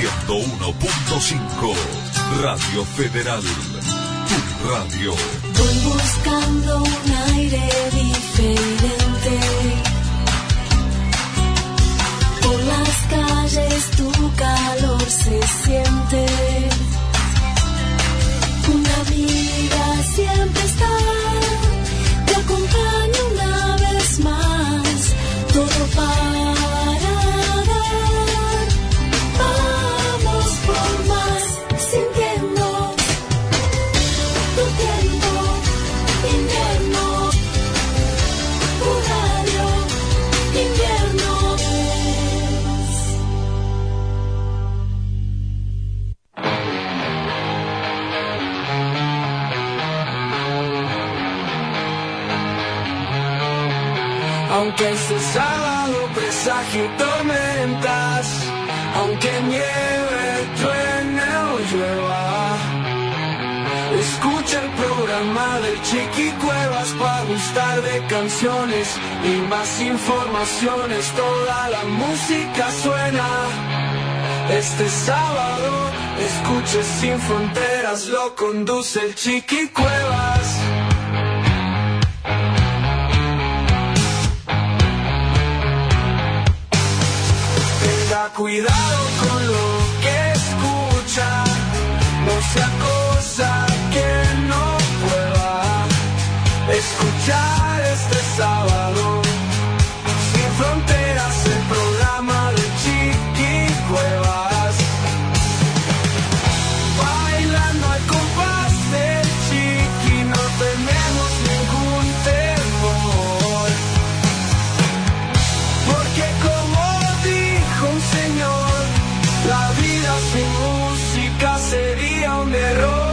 101.5 Radio Federal, tu radio. Voy buscando un aire diferente. Por las calles tu calor se siente. Una amiga siempre está. Te acompaño una vez más. Todo para dar. Vamos por más, sintiendo tu tiempo, invierno, tu radio, invierno es. Aunque este sábado presagio tormentas, aunque nieve, truene o llueva, escucha el programa del Chiqui Cuevas para gustar de canciones y más informaciones. Toda la música suena. Este sábado, escuches Sin Fronteras, lo conduce el Chiqui Cuevas. Tenga cuidado con lo que escucha, no sea cosa que no pueda escuchar este sábado. Sin Fronteras, el programa de Chiqui Cuevas. Bailando al compás del Chiqui, no tenemos ningún temor, porque como dijo un señor, la vida sin música sería un error.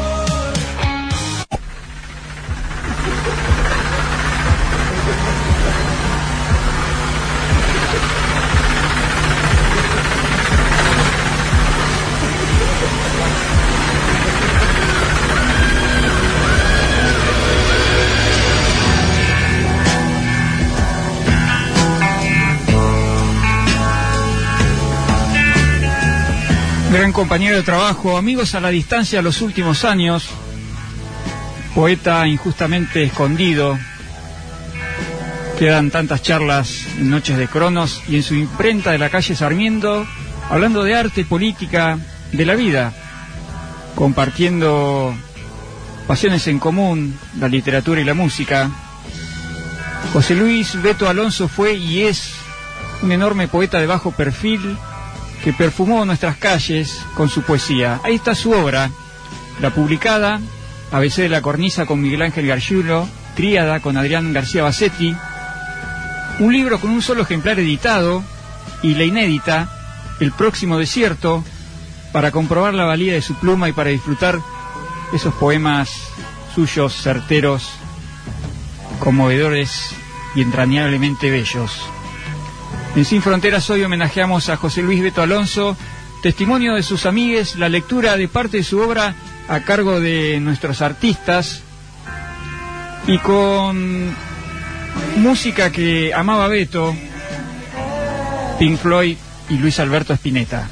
Gran compañero de trabajo, amigos a la distancia los últimos años, poeta injustamente escondido. Quedan tantas charlas en Noches de Cronos y en su imprenta de la calle Sarmiento, hablando de arte, política, de la vida, compartiendo pasiones en común, la literatura y la música. José Luis Beto Alonso fue y es un enorme poeta de bajo perfil que perfumó nuestras calles con su poesía. Ahí está su obra, la publicada, ABC de la Cornisa con Miguel Ángel Gargiulo, Tríada con Adrián García Bassetti, un libro con un solo ejemplar editado, y la inédita, El próximo desierto, para comprobar la valía de su pluma y para disfrutar esos poemas suyos certeros, conmovedores y entrañablemente bellos. En Sin Fronteras hoy homenajeamos a José Luis Beto Alonso, testimonio de sus amigues, la lectura de parte de su obra a cargo de nuestros artistas y con música que amaba Beto, Pink Floyd y Luis Alberto Spinetta.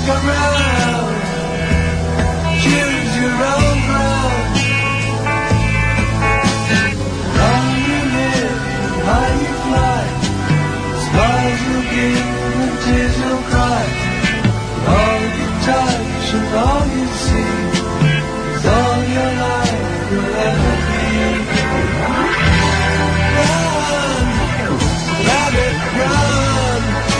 look around, choose your own ground. How you live, how you fly, smiles you'll give and tears you'll cry. All you touch and all you see is all your life will ever be. Run, rabbit, run.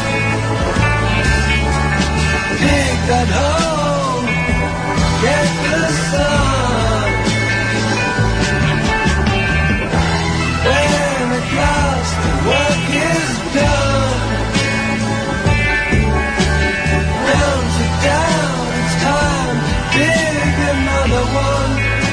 Dig that hole, get the sun. When at last the work is done, rounds it down, it's time to dig another one.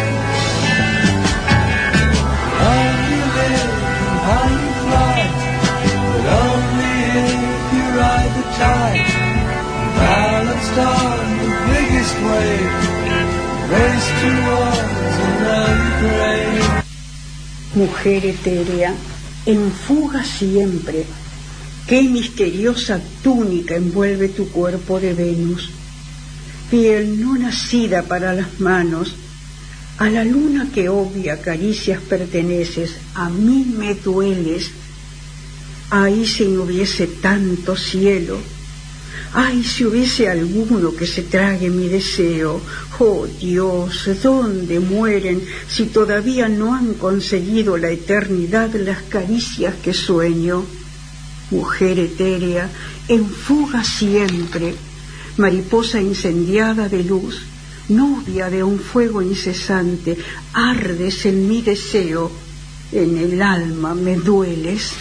How you live and how you fly, but only if you ride the tide. Balanced on the biggest wave, race towards another grave. Mujer etérea, en fuga siempre, qué misteriosa túnica envuelve tu cuerpo de Venus, piel no nacida para las manos, a la luna que obvia caricias perteneces, a mí me dueles, ay si no hubiese tanto cielo, ay si hubiese alguno que se trague mi deseo, oh Dios, ¿dónde mueren si todavía no han conseguido la eternidad las caricias que sueño? Mujer etérea, en fuga siempre, mariposa incendiada de luz, novia de un fuego incesante, ardes en mi deseo, en el alma me dueles.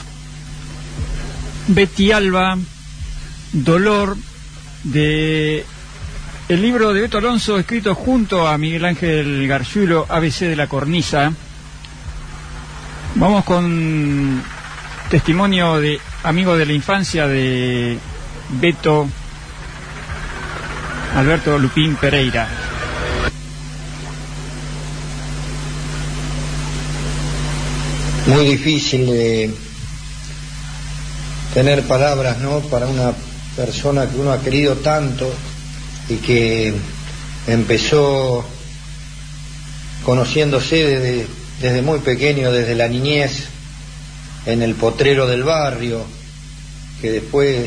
Betty Alba, Dolor, de el libro de Beto Alonso, escrito junto a Miguel Ángel Gargiulo, ABC de la Cornisa. Vamos con testimonio de amigo de la infancia de Beto, Alberto Lupín Pereira. Muy difícil de tener palabras, ¿no?, para una persona que uno ha querido tanto y que empezó conociéndose desde muy pequeño, desde la niñez, en el potrero del barrio, que después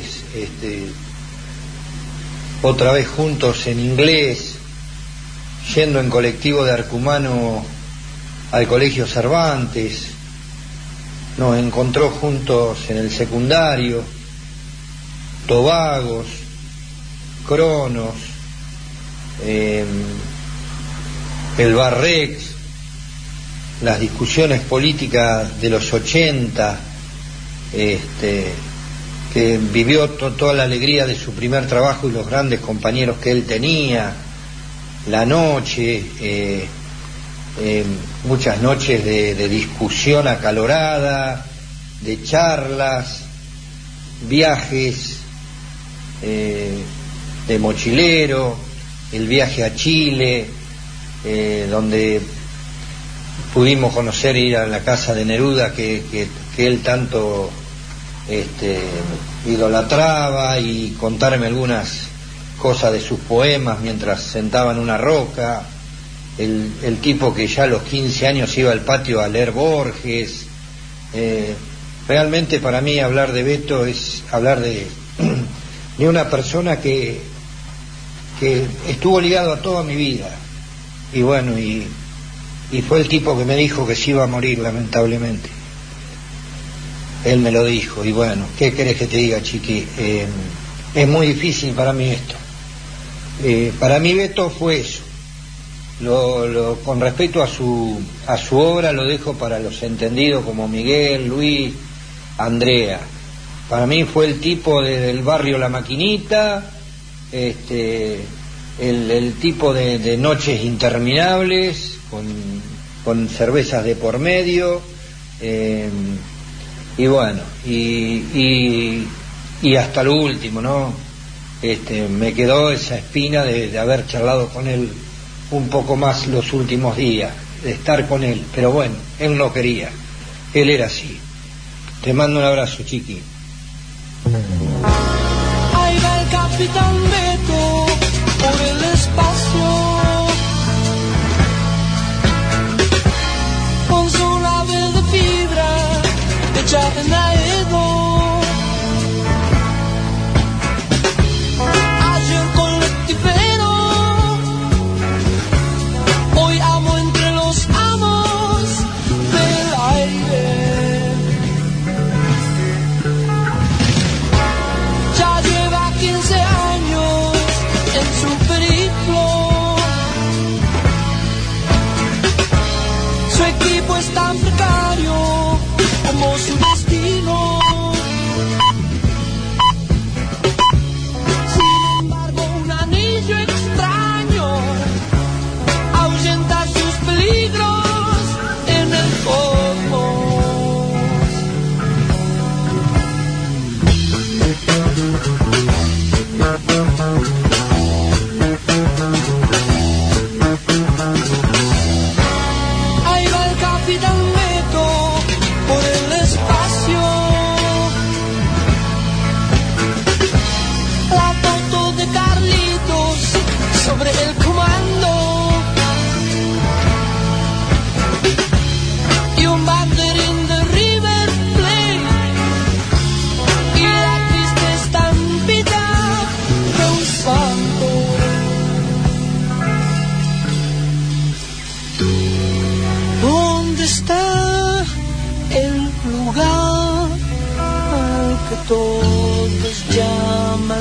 otra vez juntos en inglés, yendo en colectivo de Arcumano al Colegio Cervantes, nos encontró juntos en el secundario, Tobagos, Cronos, el Barrex, las discusiones políticas de los 80, que vivió toda la alegría de su primer trabajo y los grandes compañeros que él tenía, la noche, muchas noches de discusión acalorada, de charlas, viajes de mochilero, el viaje a Chile, donde pudimos conocer, ir a la casa de Neruda que él tanto idolatraba, y contarme algunas cosas de sus poemas mientras sentaba en una roca. El tipo que ya a los 15 años iba al patio a leer Borges. Realmente para mí hablar de Beto es hablar de una persona que estuvo ligado a toda mi vida, y bueno, y fue el tipo que me dijo que se iba a morir, lamentablemente. Él me lo dijo, y bueno, ¿qué querés que te diga, chiqui? Es muy difícil para mí esto. Para mí Beto fue eso. Con respecto a su obra, lo dejo para los entendidos como Miguel, Luis, Andrea. Para mí fue el tipo del barrio La Maquinita, el tipo de noches interminables, con cervezas de por medio, y bueno, y hasta lo último, ¿no? Me quedó esa espina de haber charlado con él un poco más los últimos días, de estar con él, pero bueno, él no quería, él era así. Te mando un abrazo, chiqui. Ahí va el Capitán Beto,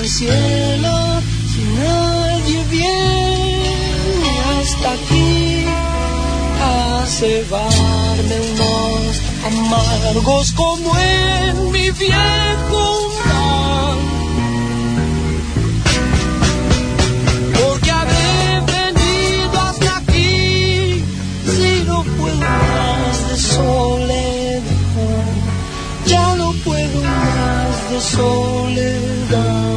al cielo si nadie viene hasta aquí a cebarme unos amargos como en mi viejo mar? Porque habré venido hasta aquí si no puedo más de soledad, ya no puedo más de soledad.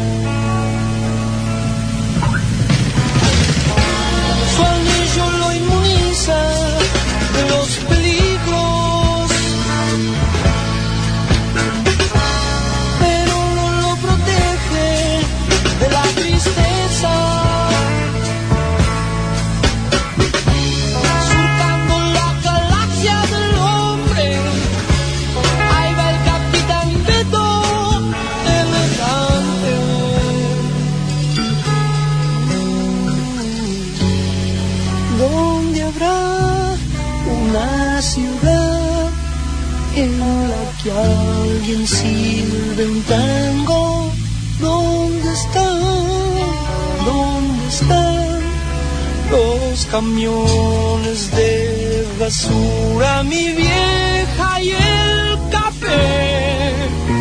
Su anillo lo inmuniza de los peligros, pero no lo protege de la tristeza. Surcando la galaxia del hombre, ahí va el Capitán Beto, elegante. ¿Dónde habrá una ciudad en la que alguien sirve un tango? ¿Dónde están los camiones de basura, mi vieja y el café?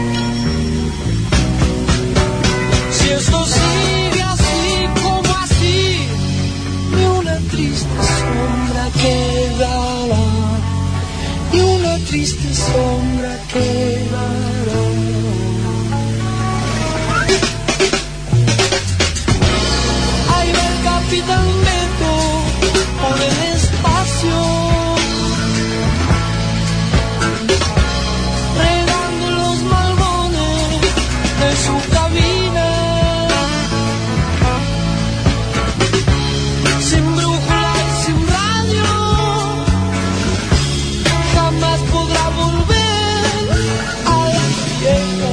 Si esto sigue así como así, ni una triste sombra quedará, y una triste sombra quedará. Ahí va el Capitán Beto por el espacio, regando los malbones de su cabina, sin brújula y sin radio, jamás podrá volver a la tierra.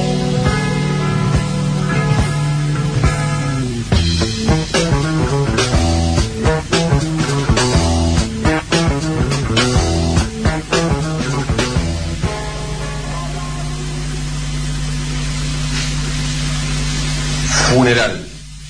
Funeral.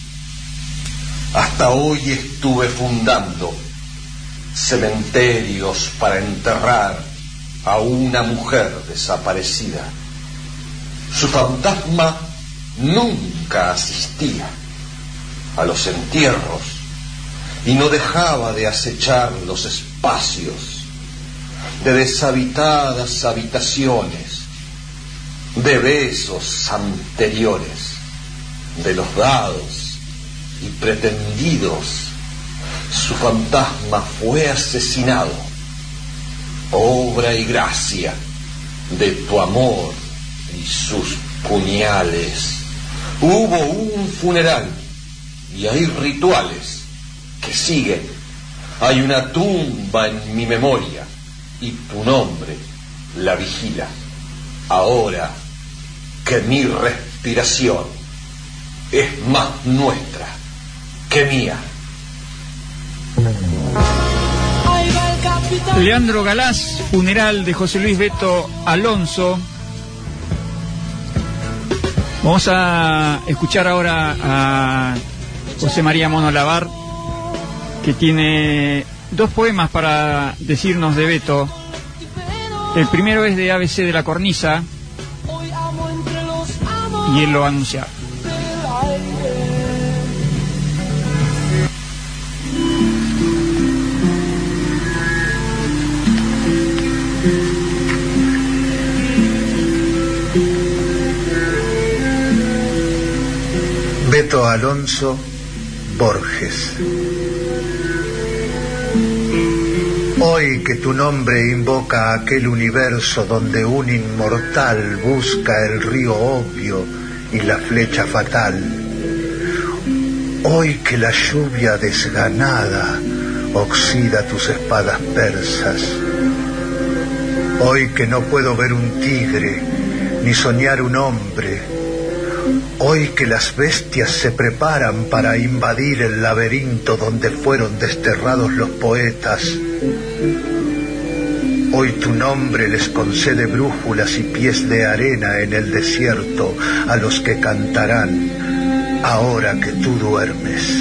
Hasta hoy estuve fundando cementerios para enterrar a una mujer desaparecida. Su fantasma nunca asistía a los entierros y no dejaba de acechar los espacios de deshabitadas habitaciones, de besos anteriores, de los dados y pretendidos. Su fantasma fue asesinado, obra y gracia de tu amor y sus puñales. Hubo un funeral y hay rituales que siguen. Hay una tumba en mi memoria y tu nombre la vigila. Ahora que mi respiración es más nuestra que mía. Leandro Galás, funeral de José Luis Beto Alonso. Vamos a escuchar ahora a José María Mono Labar, que tiene dos poemas para decirnos de Beto. El primero es de ABC de la Cornisa y él lo va a anunciar. Beto Alonso Borges. Hoy que tu nombre invoca aquel universo donde un inmortal busca el río obvio y la flecha fatal, hoy que la lluvia desganada oxida tus espadas persas, hoy que no puedo ver un tigre ni soñar un hombre, hoy que las bestias se preparan para invadir el laberinto donde fueron desterrados los poetas, hoy tu nombre les concede brújulas y pies de arena en el desierto a los que cantarán ahora que tú duermes.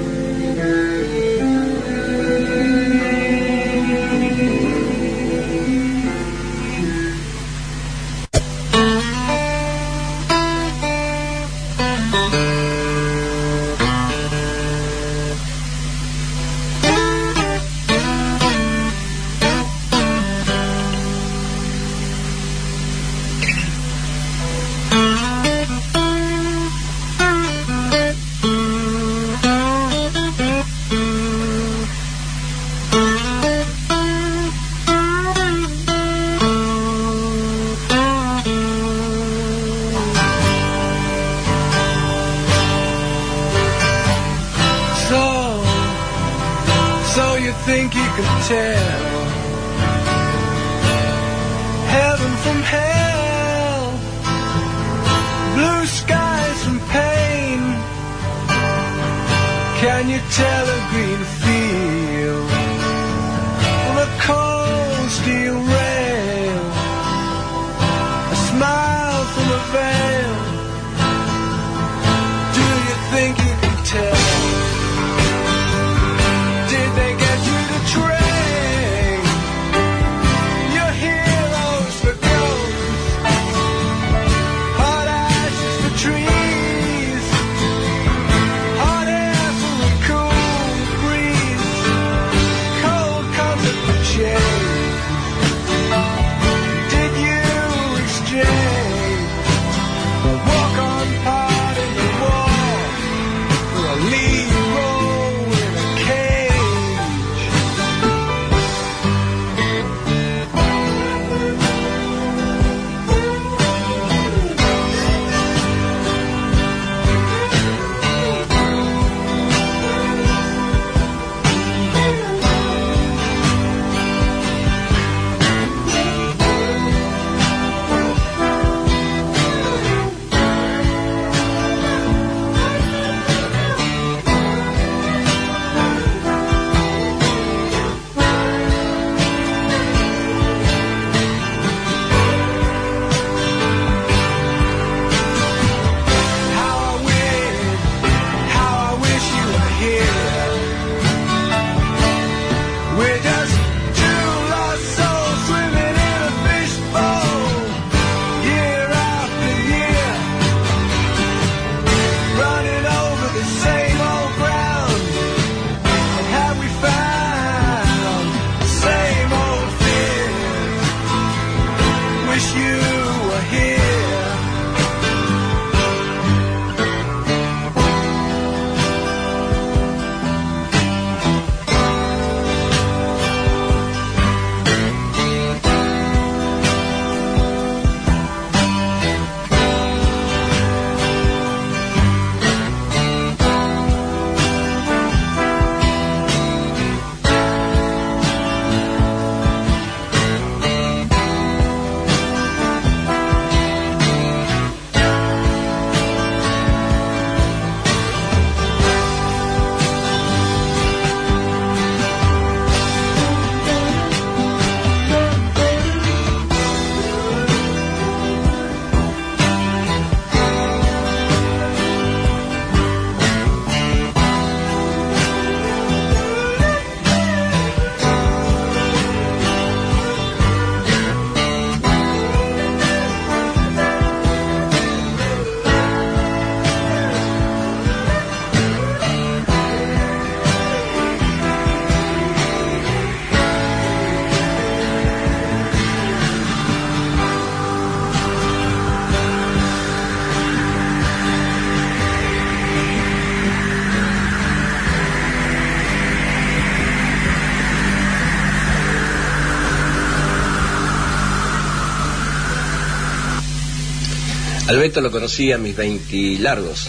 Al Beto lo conocí a mis 20 largos,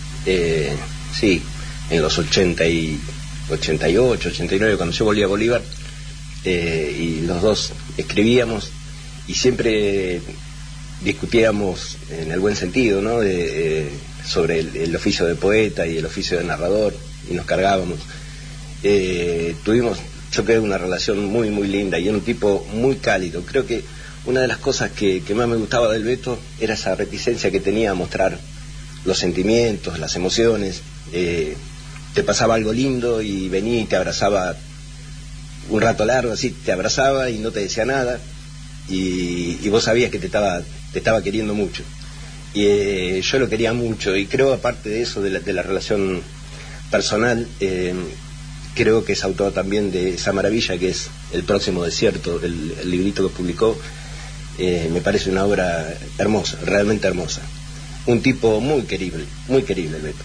sí, en los 88, 89, cuando yo volví a Bolívar, y los dos escribíamos y siempre discutíamos en el buen sentido, ¿no? Sobre el oficio de poeta y el oficio de narrador, y nos cargábamos. Tuvimos, yo creo, una relación muy muy linda, y era un tipo muy cálido. Creo que una de las cosas que más me gustaba del Beto era esa reticencia que tenía a mostrar los sentimientos, las emociones. Te pasaba algo lindo y venía y te abrazaba un rato largo, así te abrazaba y no te decía nada, y vos sabías que te estaba queriendo mucho. Y yo lo quería mucho, y creo, aparte de eso, de la relación personal, creo que es autor también de esa maravilla que es El próximo desierto, el librito que publicó. Me parece una obra hermosa, realmente hermosa. Un tipo muy querible el Beto.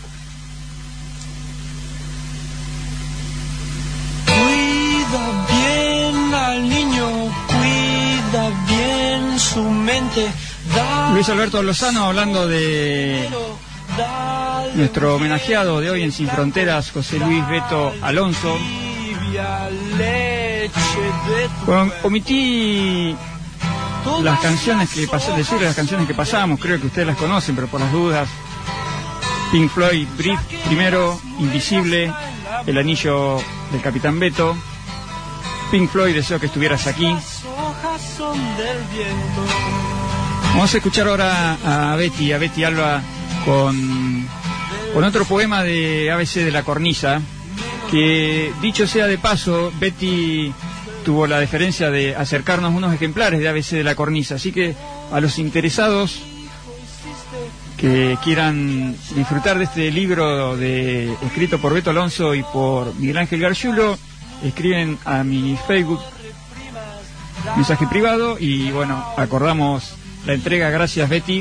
Cuida bien al niño, cuida bien su mente. Luis Alberto Lozano hablando de nuestro homenajeado de hoy en Sin Fronteras, José Luis Beto Alonso. Bueno, omití las canciones que decir las canciones que pasamos, creo que ustedes las conocen, pero por las dudas: Pink Floyd, Brief primero, Invisible, El anillo del Capitán Beto. Pink Floyd, Deseo que estuvieras aquí. Vamos a escuchar ahora a Betty Alba con otro poema de ABC de la Cornisa, que, dicho sea de paso, Betty tuvo la deferencia de acercarnos unos ejemplares de ABC de la Cornisa, así que a los interesados que quieran disfrutar de este libro escrito por Beto Alonso y por Miguel Ángel Gargiulo, escriben a mi Facebook mensaje privado y bueno, acordamos la entrega. Gracias, Betty.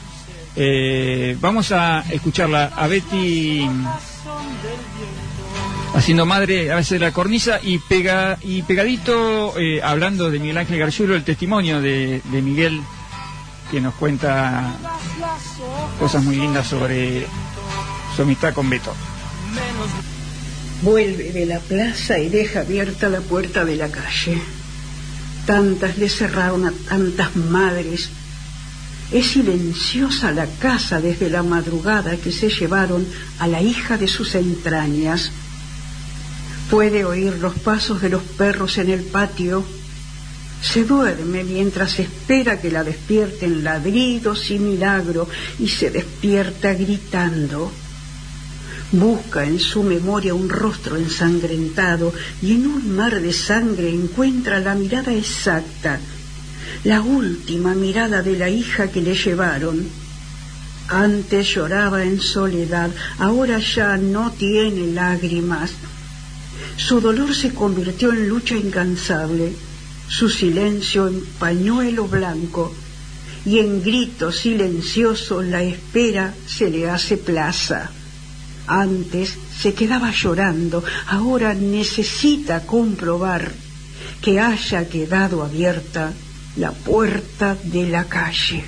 Vamos a escucharla a Betty haciendo madre a veces de la Cornisa y pegadito, hablando de Miguel Ángel Gargiulo, el testimonio de Miguel, que nos cuenta cosas muy lindas sobre su amistad con Beto. Vuelve de la plaza y deja abierta la puerta de la calle. Tantas le cerraron a tantas madres. Es silenciosa la casa desde la madrugada que se llevaron a la hija de sus entrañas. Puede oír los pasos de los perros en el patio. Se duerme mientras espera que la despierten ladridos y milagro, y se despierta gritando. Busca en su memoria un rostro ensangrentado y en un mar de sangre encuentra la mirada exacta, la última mirada de la hija que le llevaron. Antes lloraba en soledad, ahora ya no tiene lágrimas. Su dolor se convirtió en lucha incansable, su silencio en pañuelo blanco, y en grito silencioso la espera se le hace plaza. Antes se quedaba llorando, ahora necesita comprobar que haya quedado abierta la puerta de la calle.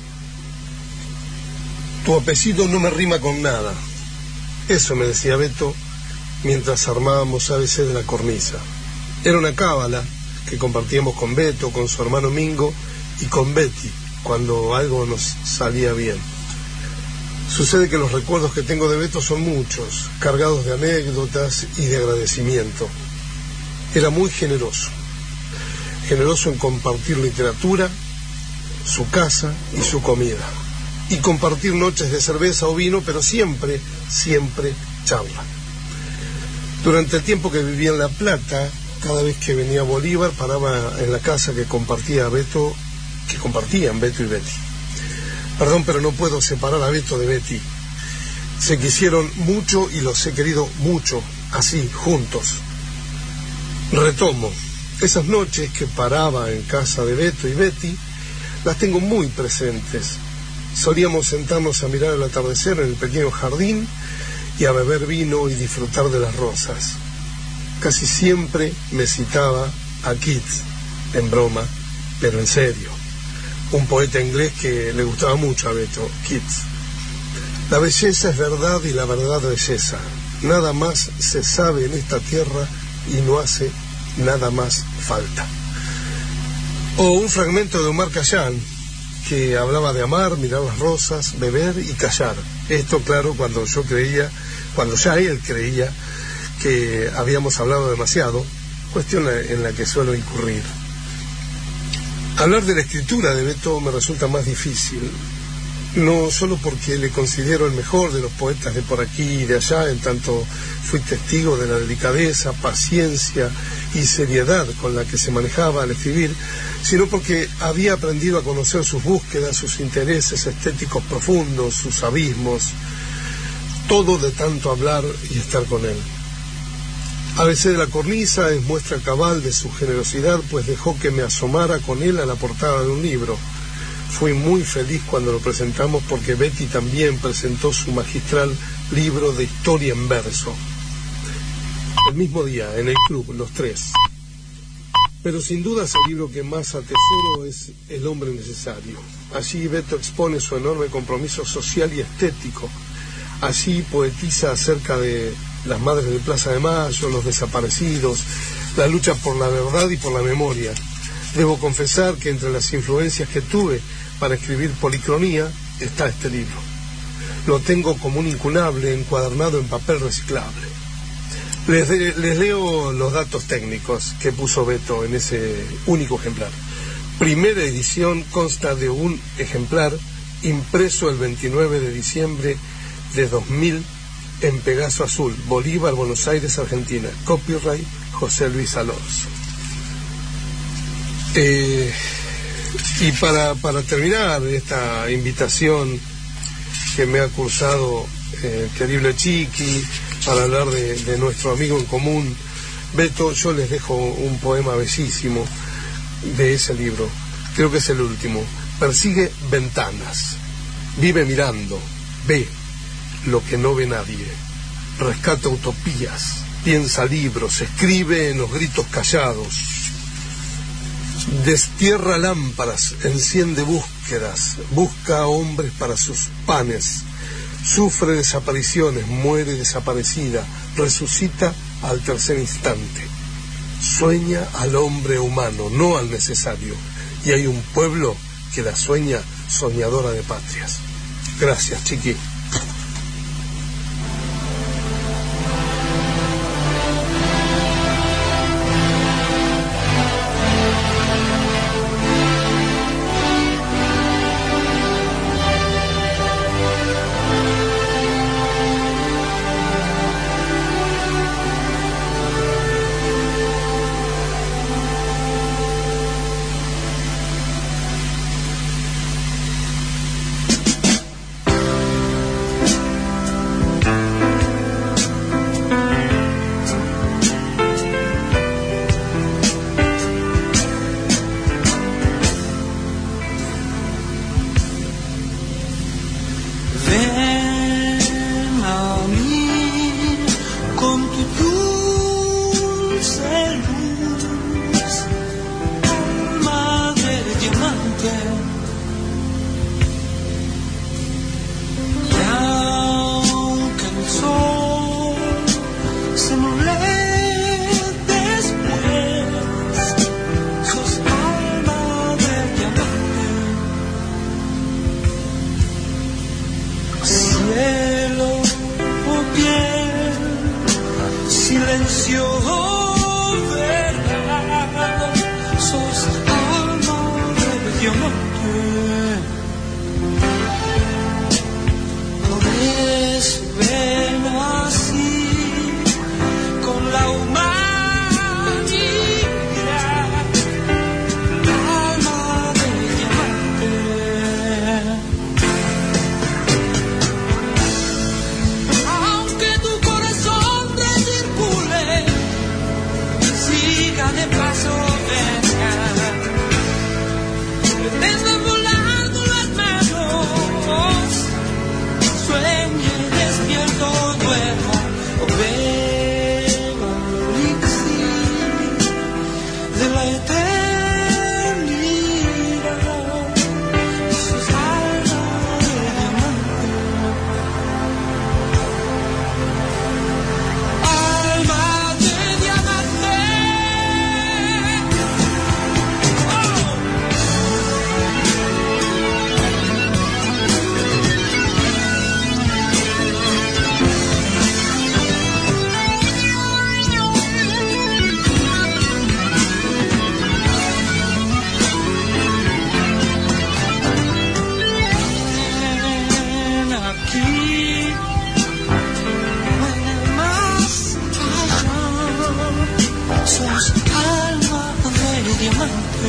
Tu apellido no me rima con nada. Eso me decía Beto mientras armábamos ABC de la Cornisa. Era una cábala que compartíamos con Beto, con su hermano Mingo y con Betty cuando algo nos salía bien. Sucede que los recuerdos que tengo de Beto son muchos, cargados de anécdotas y de agradecimiento. Era muy generoso en compartir literatura, su casa y su comida, y compartir noches de cerveza o vino, pero siempre charla. Durante el tiempo que vivía en La Plata, cada vez que venía a Bolívar paraba en la casa que compartían Beto y Betty. Perdón, pero no puedo separar a Beto de Betty. Se quisieron mucho y los he querido mucho, así, juntos. Retomo, esas noches que paraba en casa de Beto y Betty, las tengo muy presentes. Solíamos sentarnos a mirar el atardecer en el pequeño jardín y a beber vino y disfrutar de las rosas. Casi siempre me citaba a Keats, en broma, pero en serio. Un poeta inglés que le gustaba mucho a Beto, Keats. La belleza es verdad y la verdad belleza. Nada más se sabe en esta tierra y no hace nada más falta. O un fragmento de Omar Khayyam, que hablaba de amar, mirar las rosas, beber y callar. Esto, claro, cuando ya él creía que habíamos hablado demasiado, cuestión en la que suelo incurrir. Hablar de la escritura de Beto me resulta más difícil. no solo porque le considero el mejor de los poetas de por aquí y de allá, en tanto fui testigo de la delicadeza, paciencia y seriedad con la que se manejaba al escribir, sino porque había aprendido a conocer sus búsquedas, sus intereses estéticos profundos, sus abismos, todo de tanto hablar y estar con él. ABC de la Cornisa es muestra cabal de su generosidad, pues dejó que me asomara con él a la portada de un libro. Fui muy feliz cuando lo presentamos porque Betty también presentó su magistral libro de historia en verso. El mismo día, en el club, los tres. Pero sin duda el libro que más atesoro es El hombre necesario. Allí Beto expone su enorme compromiso social y estético. Allí poetiza acerca de las madres de Plaza de Mayo, los desaparecidos, la lucha por la verdad y por la memoria. Debo confesar que entre las influencias que tuve para escribir Policronía está este libro. Lo tengo como un incunable encuadernado en papel reciclable. Les leo los datos técnicos que puso Beto en ese único ejemplar. Primera edición consta de un ejemplar impreso el 29 de diciembre de 2000 en Pegaso Azul, Bolívar, Buenos Aires, Argentina. Copyright José Luis Alonso. Y para terminar esta invitación que me ha cursado querible Chiqui, para hablar de nuestro amigo en común, Beto, yo les dejo un poema bellísimo de ese libro. Creo que es el último. Persigue ventanas, vive mirando, ve lo que no ve nadie, rescata utopías, piensa libros, escribe en los gritos callados, destierra lámparas, enciende búsquedas, busca hombres para sus panes, sufre desapariciones, muere desaparecida, resucita al tercer instante, sueña al hombre humano, no al necesario, y hay un pueblo que la sueña soñadora de patrias. Gracias, Chiqui. diamante.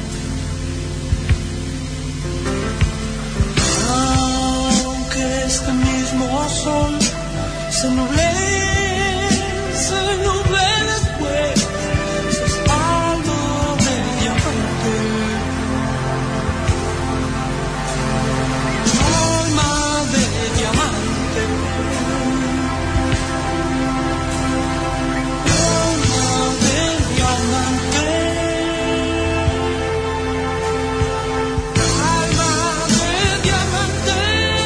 Aunque este mismo sol se nuble después, es algo de diamante. Alma de diamante. Alma de diamante. Alma de diamante.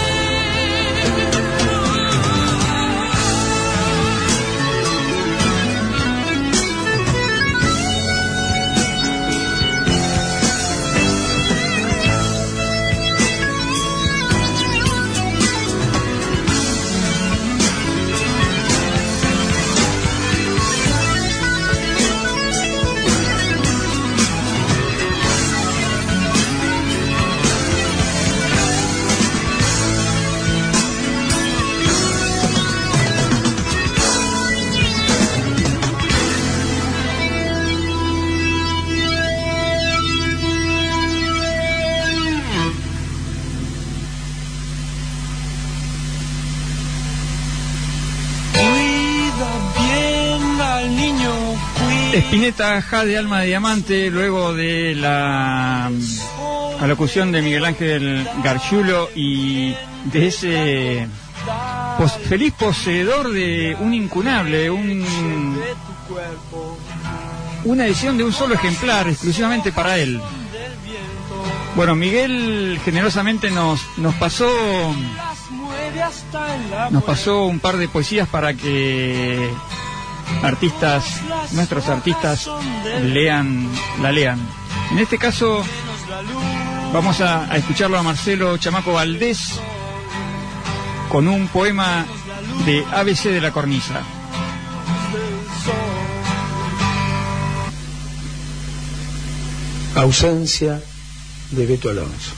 Spinetta, Jade, Alma de Diamante, luego de la alocución de Miguel Ángel Gargiulo y de ese feliz poseedor de un incunable, una edición de un solo ejemplar exclusivamente para él. Bueno, Miguel generosamente nos pasó un par de poesías para que nuestros artistas la lean. En este caso vamos a escucharlo a Marcelo Chamaco Valdés con un poema de ABC de la Cornisa. Ausencia de Beto Alonso.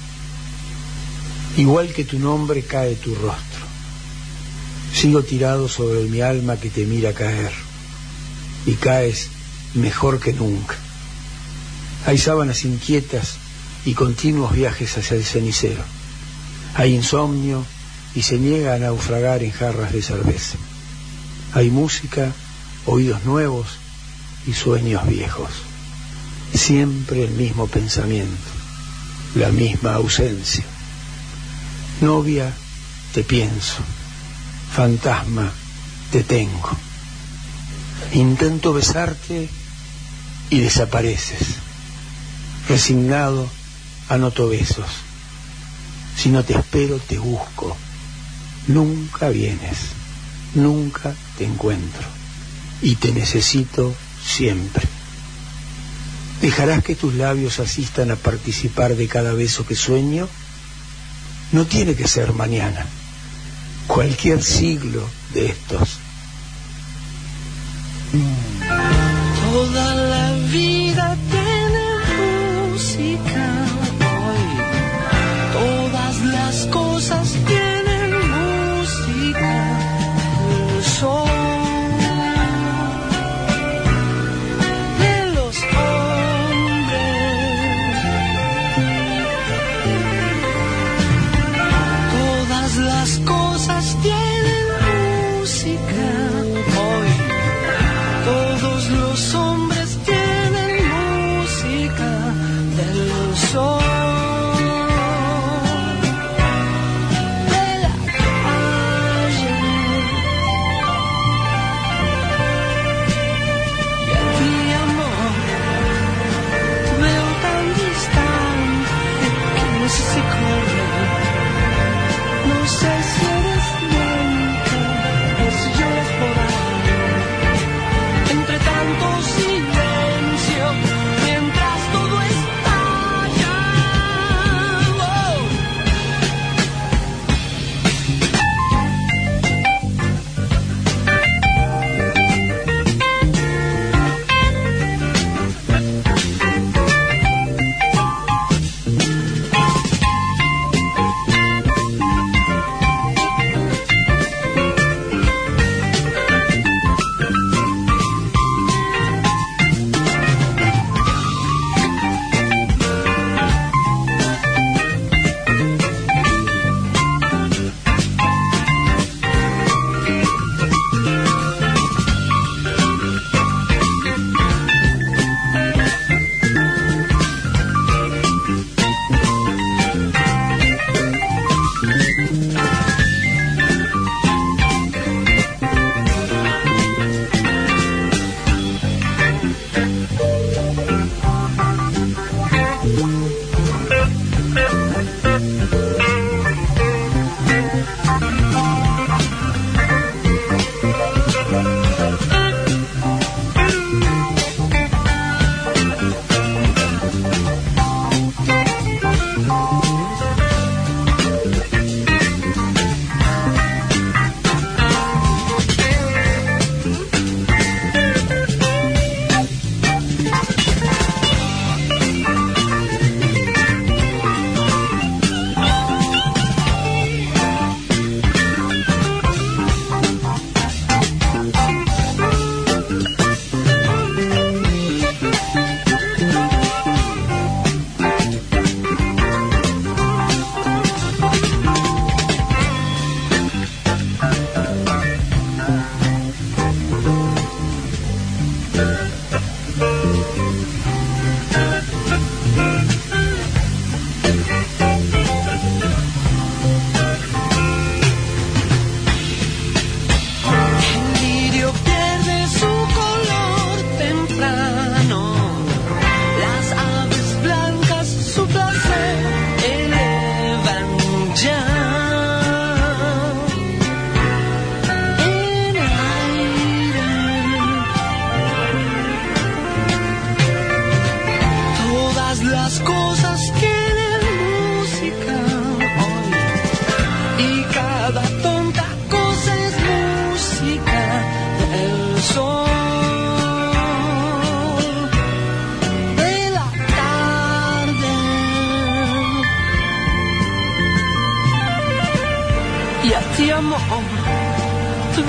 Igual que tu nombre cae tu rostro. Sigo tirado sobre mi alma que te mira caer, y caes mejor que nunca. Hay sábanas inquietas y continuos viajes hacia el cenicero. Hay insomnio y se niega a naufragar en jarras de cerveza. Hay música, oídos nuevos y sueños viejos. Siempre el mismo pensamiento, la misma ausencia. Novia, te pienso. Fantasma, te tengo. Intento besarte y desapareces. Resignado, anoto besos. Si no te espero, te busco. Nunca vienes, nunca te encuentro. Y te necesito siempre. ¿Dejarás que tus labios asistan a participar de cada beso que sueño? No tiene que ser mañana. Cualquier siglo de estos. Toda la vida tiene música. Todas las cosas tienen música. El sol de los hombres. Todas las cosas tienen música. Hoy todos los hombres tienen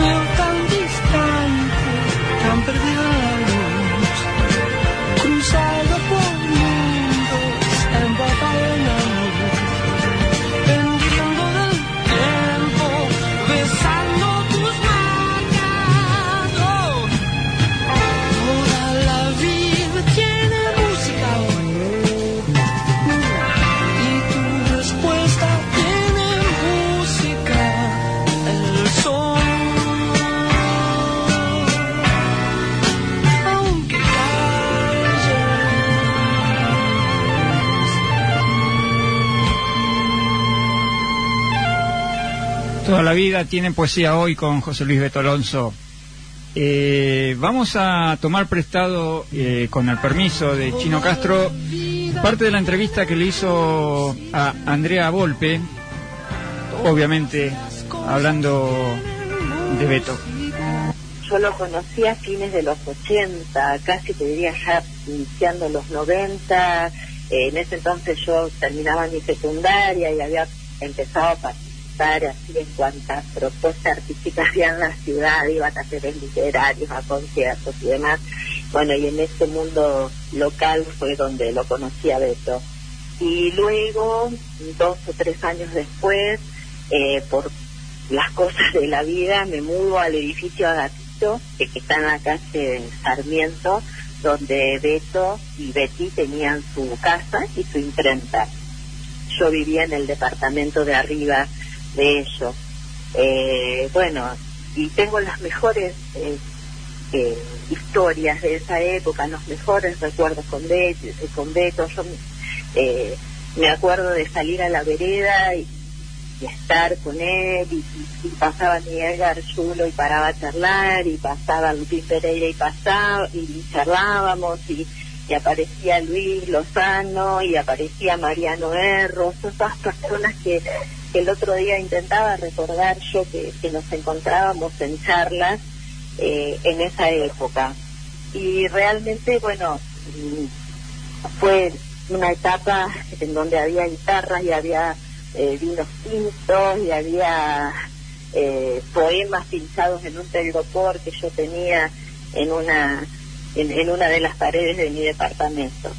veo tan distante, tan perdido en la luz, cruzado por mundos, empapado en la luz, pendiendo del tiempo, besando tus marcas. Oh, toda la vida tiene música hoy, y tu respuesta tiene música, el sol. Aunque Toda la vida tiene poesía hoy con José Luis Beto Alonso. Vamos a tomar prestado, con el permiso de Chino Castro, parte de la entrevista que le hizo a Andrea Volpe, obviamente hablando de Beto. Yo lo conocí a fines de los 80, casi te diría ya iniciando los 90. En ese entonces yo terminaba mi secundaria y había empezado a participar así en cuantas propuestas artísticas había en la ciudad, iba a talleres literarios, a conciertos y demás. Bueno, y en este mundo local fue donde lo conocí a Beto. Y luego, 2 o 3 años después, por las cosas de la vida, me mudo al edificio Agatito, que está en la calle Sarmiento, donde Beto y Betty tenían su casa y su imprenta. Yo vivía en el departamento de arriba de ellos. Bueno, y tengo las mejores historias de esa época, los mejores recuerdos con Beto. Yo me acuerdo de salir a la vereda y estar con él, y pasaba Miguel Garchulo y paraba a charlar, y pasaba Lupín Pereira y charlábamos, y aparecía Luis Lozano, y aparecía Mariano Erros, esas personas que el otro día intentaba recordar yo que nos encontrábamos en charlas en esa época. Y realmente, bueno, fue una etapa en donde había guitarras y había vinos tintos y había poemas pinchados en un telgopor que yo tenía en una de las paredes de mi departamento.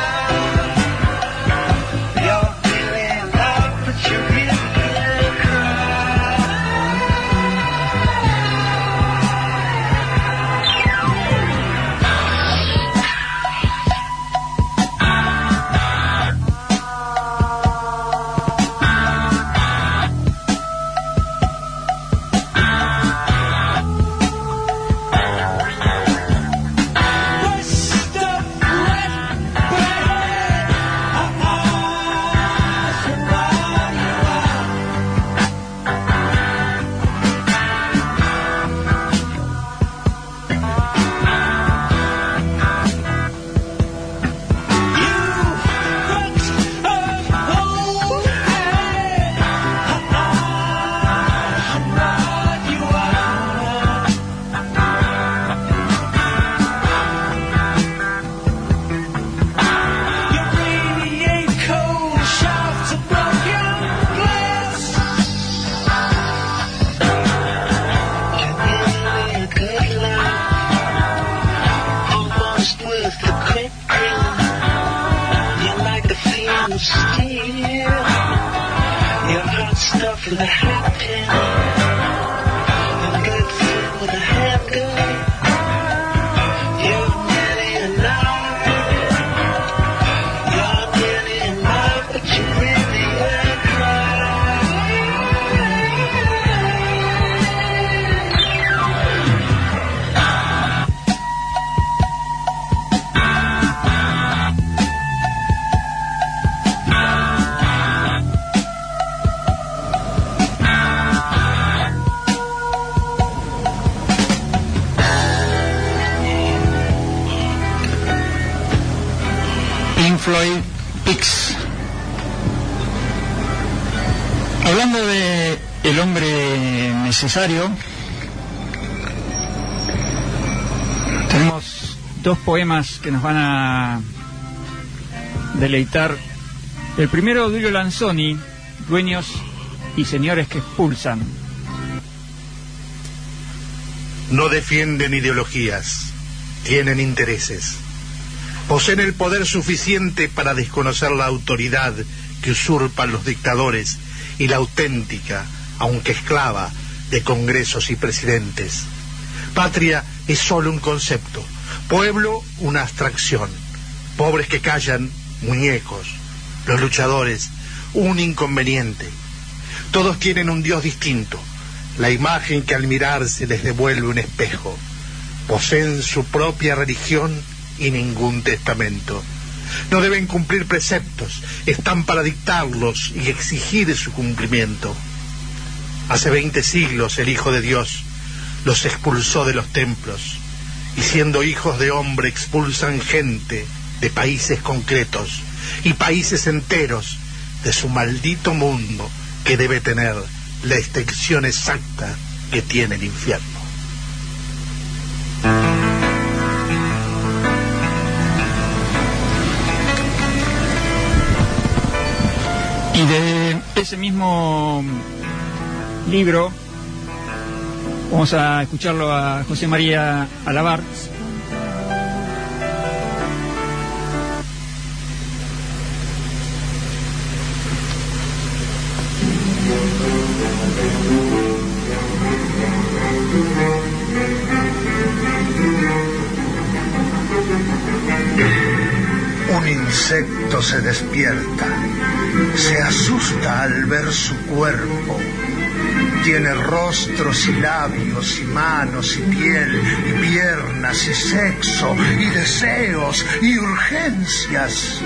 You're really in love, but you're really in a cry. stuff with a hat pin and a good foot with a handgun. You're nearly alive. You're nearly alive, but you really were crying. Pink Floyd, Pix. Hablando de el hombre necesario, tenemos dos poemas que nos van a deleitar. El primero, Duilio Lanzoni, Dueños y señores que expulsan. No defienden ideologías, tienen intereses. Poseen el poder suficiente para desconocer la autoridad que usurpan los dictadores y la auténtica, aunque esclava, de congresos y presidentes. Patria es solo un concepto, pueblo una abstracción, pobres que callan, muñecos, los luchadores, un inconveniente. Todos tienen un Dios distinto, la imagen que al mirarse les devuelve un espejo. Poseen su propia religión y ningún testamento. No deben cumplir preceptos, están para dictarlos y exigir su cumplimiento. Hace 20 siglos el Hijo de Dios los expulsó de los templos, y siendo hijos de hombre expulsan gente de países concretos y países enteros de su maldito mundo que debe tener la extensión exacta que tiene el infierno. Y de ese mismo libro vamos a escucharlo a José María Alabar. Un insecto se despierta, se asusta al ver su cuerpo. Tiene rostros y labios y manos y piel y piernas y sexo y deseos y urgencias.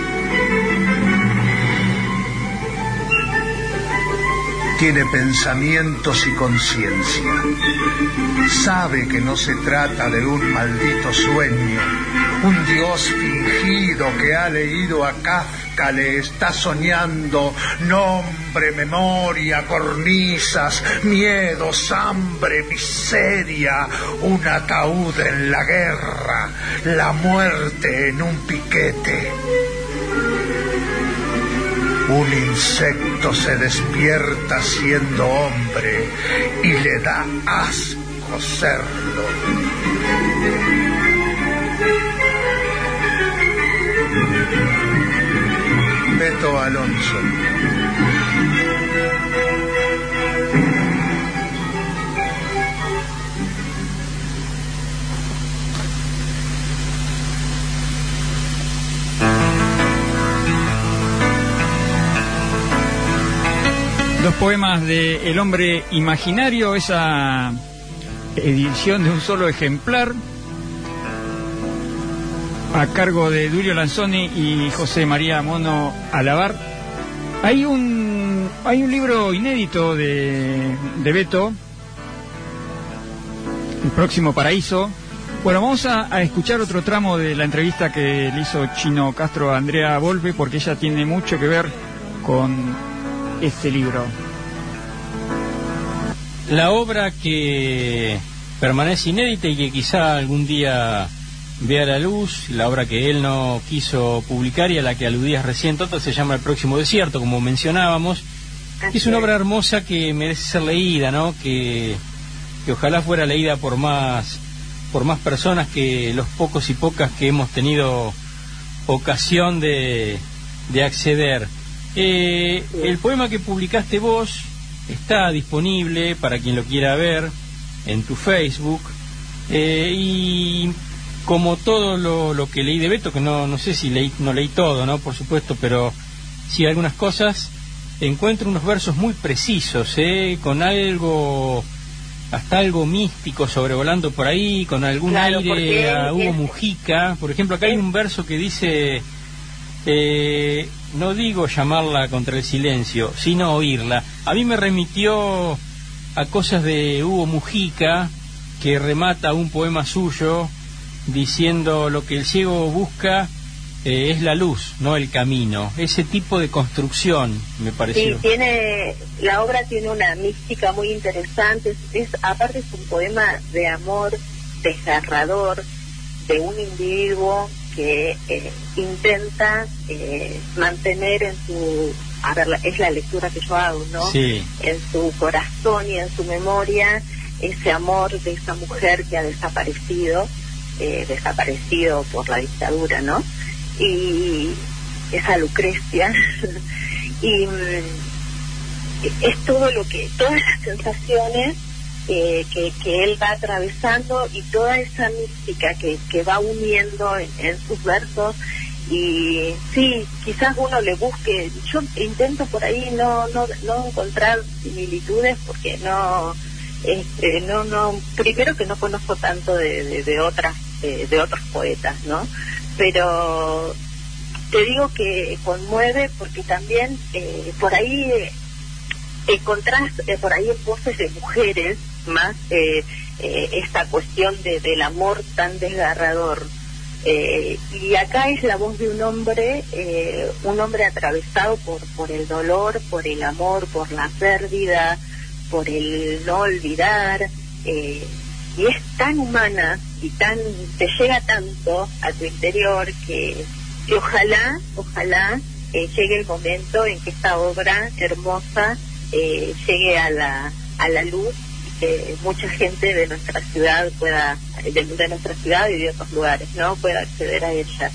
Tiene pensamientos y conciencia. Sabe que no se trata de un maldito sueño. Un Dios fingido que ha leído a Kafka le está soñando nombre, memoria, cornisas, miedos, hambre, miseria, un ataúd en la guerra, la muerte en un piquete. Un insecto se despierta siendo hombre y le da asco serlo. Beto Alonso. Dos poemas de El hombre imaginario, esa edición de un solo ejemplar, a cargo de Duilio Lanzoni y José María Mono Alabar. Hay un libro inédito de Beto, El próximo paraíso. Bueno, vamos a escuchar otro tramo de la entrevista que le hizo Chino Castro a Andrea Volpe, porque ella tiene mucho que ver con este libro. La obra que permanece inédita y que quizá algún día vea la luz, la obra que él no quiso publicar y a la que aludías recién, Toto, se llama El próximo desierto, como mencionábamos. Es una obra hermosa que merece ser leída, ¿no? Que ojalá fuera leída por más personas que los pocos y pocas que hemos tenido ocasión de acceder. El poema que publicaste vos está disponible para quien lo quiera ver en tu Facebook. Y como todo lo que leí de Beto, que no sé si no leí todo, ¿no? Por supuesto, pero sí algunas cosas, encuentro unos versos muy precisos, con algo, hasta algo místico sobrevolando por ahí, con algún aire a Hugo Mujica. Por ejemplo, acá hay un verso que dice, no digo llamarla contra el silencio, sino oírla. A mí me remitió a cosas de Hugo Mujica, que remata un poema suyo diciendo: lo que el ciego busca es la luz, no el camino. Ese tipo de construcción me pareció. Sí, la obra tiene una mística muy interesante. Aparte es un poema de amor desgarrador de un individuo que intenta mantener en su, es la lectura que yo hago, ¿no? Sí. En su corazón y en su memoria ese amor de esa mujer que ha desaparecido por la dictadura, ¿no? Y esa Lucrecia y es todas las sensaciones que él va atravesando y toda esa mística que va uniendo en sus versos. Y sí, quizás uno le busque, yo intento por ahí no encontrar similitudes, porque no, primero que no conozco tanto de otros poetas, ¿no? Pero te digo que conmueve, porque también por ahí encontrás por ahí en voces de mujeres más esta cuestión del amor tan desgarrador. Y acá es la voz de un hombre atravesado por el dolor, por el amor, por la pérdida, por el no olvidar, y es tan humana y te llega tanto a tu interior que ojalá llegue el momento en que esta obra hermosa llegue a la luz, y que mucha gente de nuestra ciudad de nuestra ciudad y de otros lugares, ¿no?, pueda acceder a ella.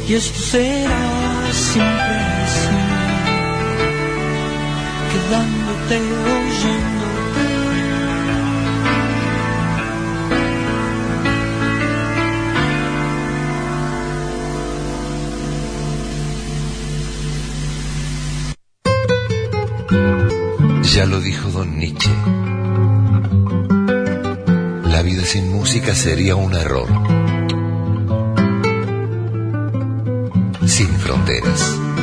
y esto será siempre así, quedándote oyendo. Ya lo dijo don Nietzsche, la vida sin música sería un error. Sin fronteras.